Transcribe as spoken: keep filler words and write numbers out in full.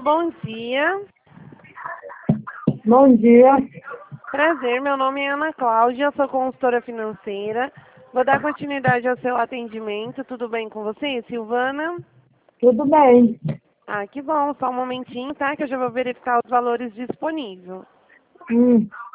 bom dia. Bom dia. Prazer, meu nome é Ana Cláudia, sou consultora financeira. Vou dar continuidade ao seu atendimento. Tudo bem com você, Silvana? Tudo bem. Ah, que bom. Só um momentinho, tá? Que eu já vou verificar os valores disponíveis. Hum.